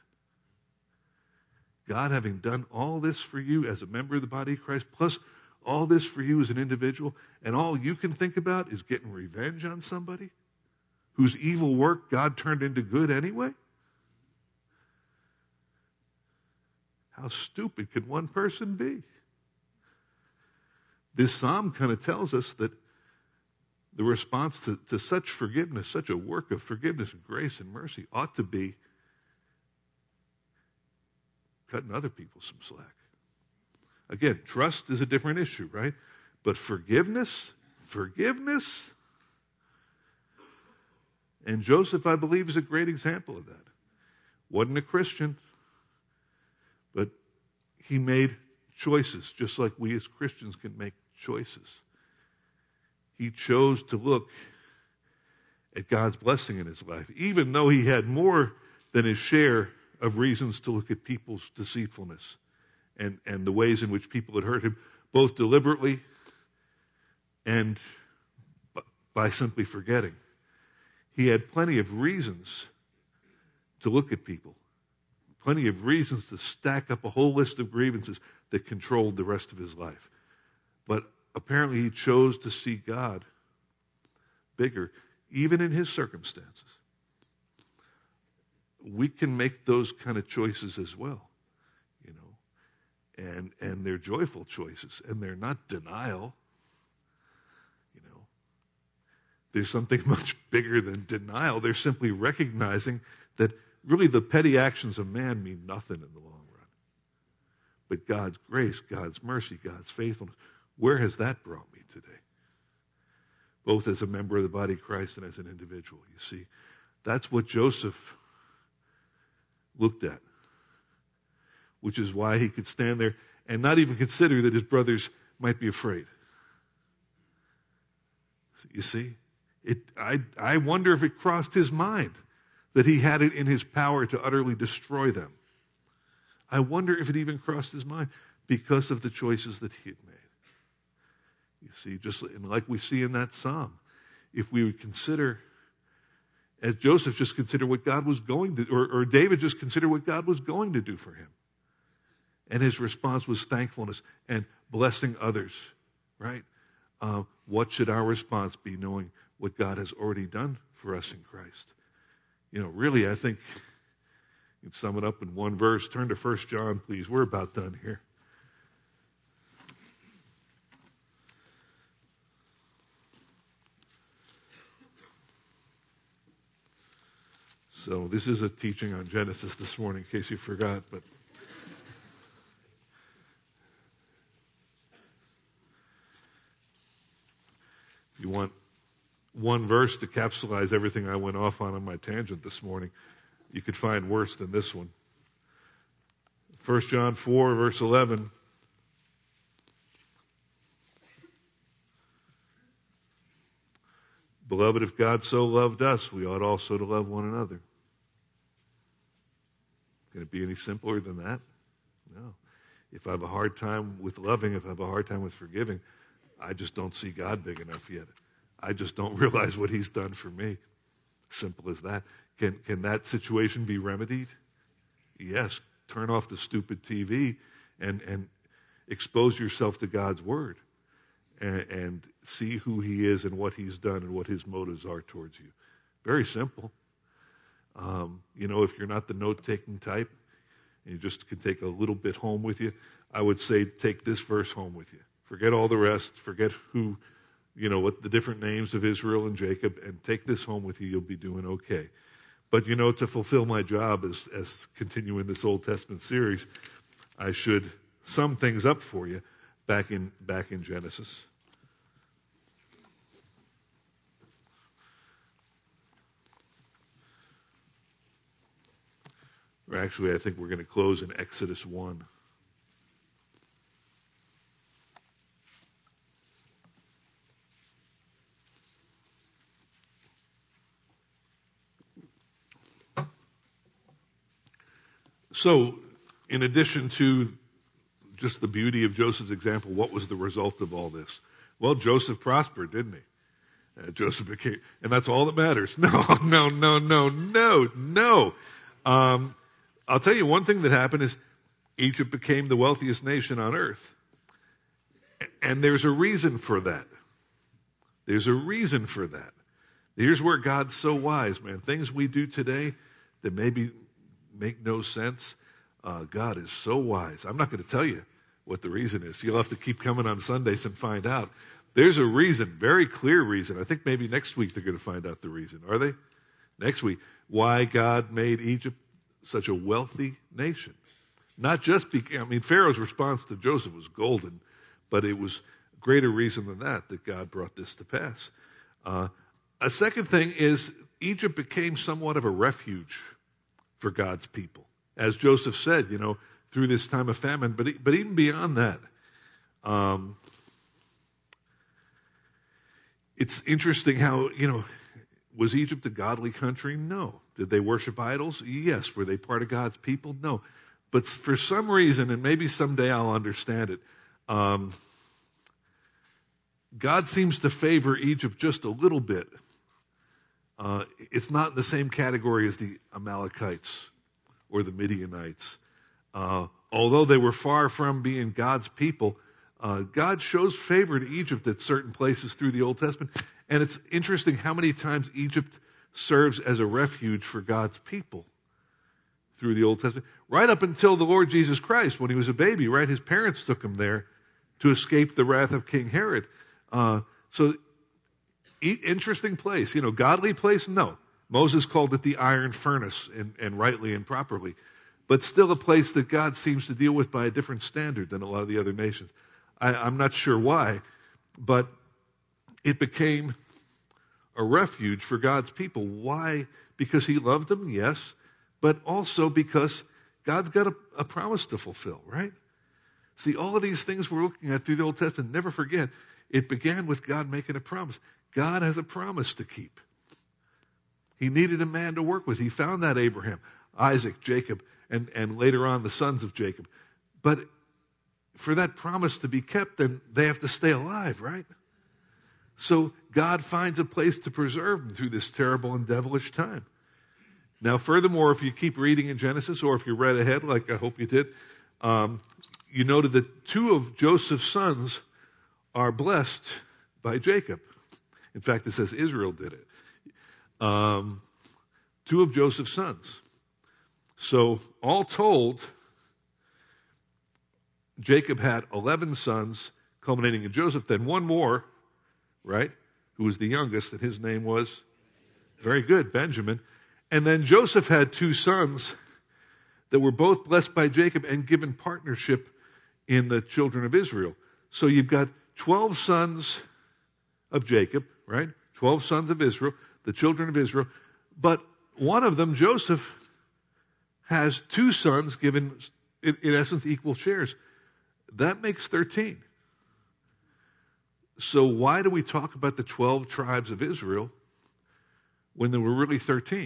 God having done all this for you as a member of the body of Christ, plus all this for you as an individual, and all you can think about is getting revenge on somebody whose evil work God turned into good anyway? How stupid could one person be? This psalm kind of tells us that the response to such forgiveness, such a work of forgiveness and grace and mercy, ought to be cutting other people some slack. Again, trust is a different issue, right? But forgiveness. And Joseph, I believe, is a great example of that. Wasn't a Christian, but he made choices, just like we as Christians can make choices. He chose to look at God's blessing in his life, even though he had more than his share of reasons to look at people's deceitfulness and the ways in which people had hurt him, both deliberately and by simply forgetting. He had plenty of reasons to look at people, plenty of reasons to stack up a whole list of grievances that controlled the rest of his life. But apparently he chose to see God bigger, even in his circumstances. We can make those kind of choices as well, and they're joyful choices, and they're not denial. There's something much bigger than denial. They're simply recognizing that really the petty actions of man mean nothing in the long run. But God's grace, God's mercy, God's faithfulness, where has that brought me today? Both as a member of the body of Christ and as an individual, you see. That's what Joseph looked at, which is why he could stand there and not even consider that his brothers might be afraid. You see, I wonder if it crossed his mind that he had it in his power to utterly destroy them. I wonder if it even crossed his mind because of the choices that he had made. You see, and like we see in that psalm, if we would consider, as Joseph just considered what God was going to, or David just considered what God was going to do for him. And his response was thankfulness and blessing others, right? What should our response be, knowing what God has already done for us in Christ? Really, I think you can sum it up in one verse. Turn to 1 John, please. We're about done here. So this is a teaching on Genesis this morning, in case you forgot, but if you want one verse to capsulize everything I went off on my tangent this morning, you could find worse than this one. 1 John 4, verse 11. Beloved, if God so loved us, we ought also to love one another. Can it be any simpler than that? No. If I have a hard time with loving, if I have a hard time with forgiving, I just don't see God big enough yet. I just don't realize what he's done for me. Simple as that. Can that situation be remedied? Yes. Turn off the stupid TV and expose yourself to God's word and see who he is and what he's done and what his motives are towards you. Very simple. If you're not the note-taking type and you just can take a little bit home with you, I would say take this verse home with you. Forget all the rest. Forget what the different names of Israel and Jacob, and take this home with you. You'll be doing okay. But, to fulfill my job as continuing this Old Testament series, I should sum things up for you back in Genesis. Or actually, I think we're going to close in Exodus 1. So, in addition to just the beauty of Joseph's example, what was the result of all this? Well, Joseph prospered, didn't he? Joseph became, and that's all that matters. No. I'll tell you one thing that happened is Egypt became the wealthiest nation on earth. And there's a reason for that. There's a reason for that. Here's where God's so wise, man. Things we do today that maybe make no sense. God is so wise. I'm not going to tell you what the reason is. You'll have to keep coming on Sundays and find out. There's a reason, very clear reason. I think maybe next week they're going to find out the reason. Are they? Next week. Why God made Egypt such a wealthy nation. Not just Pharaoh's response to Joseph was golden, but it was a greater reason than that God brought this to pass. A second thing is Egypt became somewhat of a refuge for God's people. As Joseph said, through this time of famine, but even beyond that, it's interesting how, was Egypt a godly country? No. Did they worship idols? Yes. Were they part of God's people? No. But for some reason, and maybe someday I'll understand it, God seems to favor Egypt just a little bit. It's not in the same category as the Amalekites or the Midianites. Although they were far from being God's people, God shows favor to Egypt at certain places through the Old Testament. And it's interesting how many times Egypt serves as a refuge for God's people through the Old Testament. Right up until the Lord Jesus Christ, when he was a baby, right? His parents took him there to escape the wrath of King Herod. So, interesting place. Godly place? No. Moses called it the iron furnace, and rightly and properly. But still a place that God seems to deal with by a different standard than a lot of the other nations. I'm not sure why, but it became a refuge for God's people. Why? Because he loved them, yes, but also because God's got a promise to fulfill, right? See, all of these things we're looking at through the Old Testament, never forget, it began with God making a promise. God has a promise to keep. He needed a man to work with. He found that Abraham, Isaac, Jacob, and later on the sons of Jacob. But for that promise to be kept, then they have to stay alive, right? So God finds a place to preserve them through this terrible and devilish time. Now, furthermore, if you keep reading in Genesis, or if you read ahead, like I hope you did, you noted that two of Joseph's sons are blessed by Jacob. In fact, it says Israel did it. Two of Joseph's sons. So, all told, Jacob had 11 sons, culminating in Joseph, then one more, right, who was the youngest, and his name was, very good, Benjamin. And then Joseph had two sons that were both blessed by Jacob and given partnership in the children of Israel. So you've got 12 sons of Jacob, right? 12 sons of Israel, the children of Israel. But one of them, Joseph, has two sons given, in essence, equal shares. That makes 13. So why do we talk about the 12 tribes of Israel when there were really 13?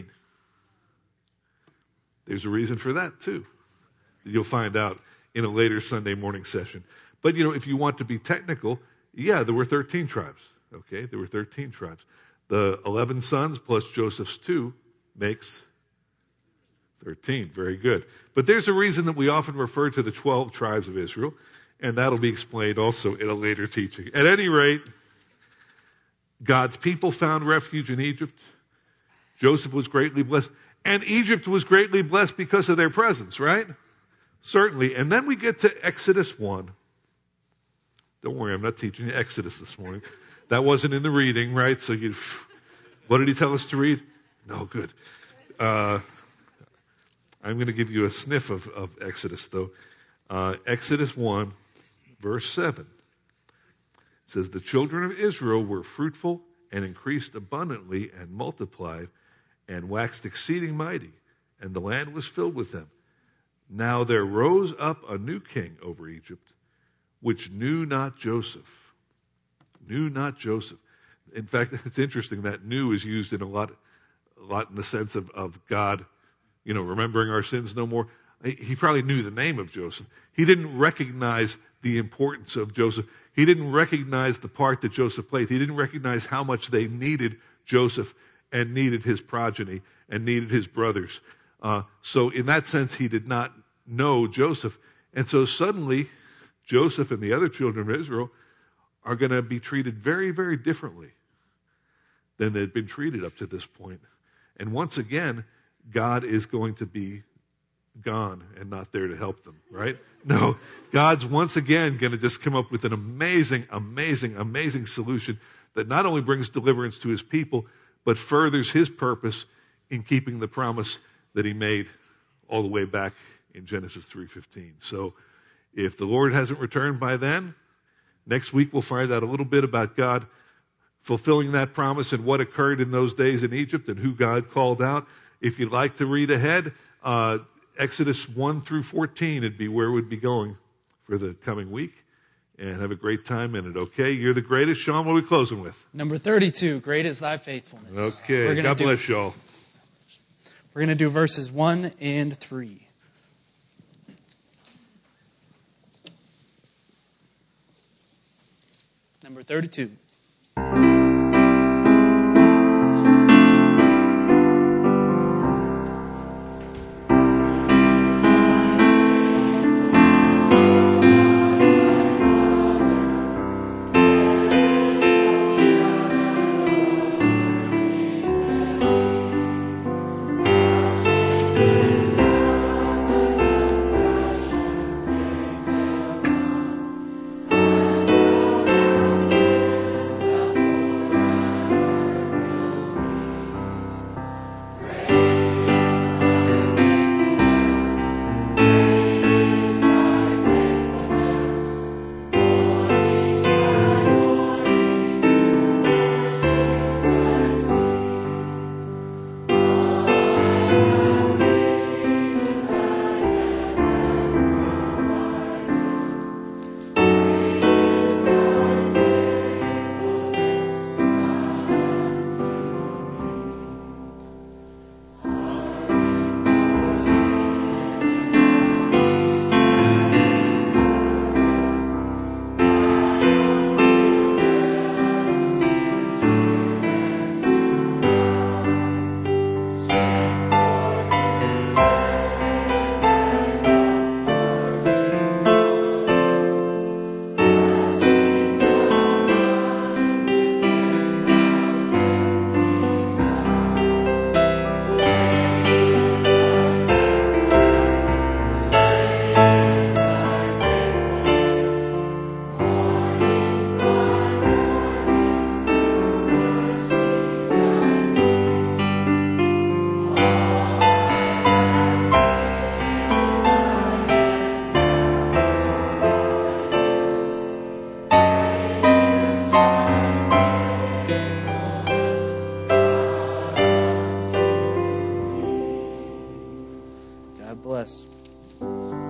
There's a reason for that, too. You'll find out in a later Sunday morning session. But, if you want to be technical, yeah, there were 13 tribes. Okay, there were 13 tribes. The 11 sons plus Joseph's 2 makes 13. Very good. But there's a reason that we often refer to the 12 tribes of Israel, and that'll be explained also in a later teaching. At any rate, God's people found refuge in Egypt. Joseph was greatly blessed. And Egypt was greatly blessed because of their presence, right? Certainly. And then we get to Exodus 1. Don't worry, I'm not teaching you Exodus this morning. That wasn't in the reading, right? So what did he tell us to read? No, good. I'm going to give you a sniff of Exodus, though. Exodus 1. Verse 7 says, the children of Israel were fruitful and increased abundantly and multiplied and waxed exceeding mighty, and the land was filled with them. Now there rose up a new king over Egypt, which knew not Joseph. Knew not Joseph. In fact, it's interesting that "knew" is used in a lot in the sense of God, remembering our sins no more. He probably knew the name of Joseph. He didn't recognize the importance of Joseph. He didn't recognize the part that Joseph played. He didn't recognize how much they needed Joseph and needed his progeny and needed his brothers. So in that sense, he did not know Joseph. And so suddenly, Joseph and the other children of Israel are going to be treated very, very differently than they'd been treated up to this point. And once again, God is going to be gone and not there to help them, right? No, God's once again going to just come up with an amazing, amazing, amazing solution that not only brings deliverance to his people, but furthers his purpose in keeping the promise that he made all the way back in Genesis 3:15. So if the Lord hasn't returned by then, next week we'll find out a little bit about God fulfilling that promise and what occurred in those days in Egypt and who God called out. If you'd like to read ahead, Exodus 1 through 14 would be where we'd be going for the coming week. And have a great time in it, okay? You're the greatest. Sean, what are we closing with? Number 32, great is thy faithfulness. Okay, God bless y'all. We're going to do verses 1 and 3. Number 32. God bless.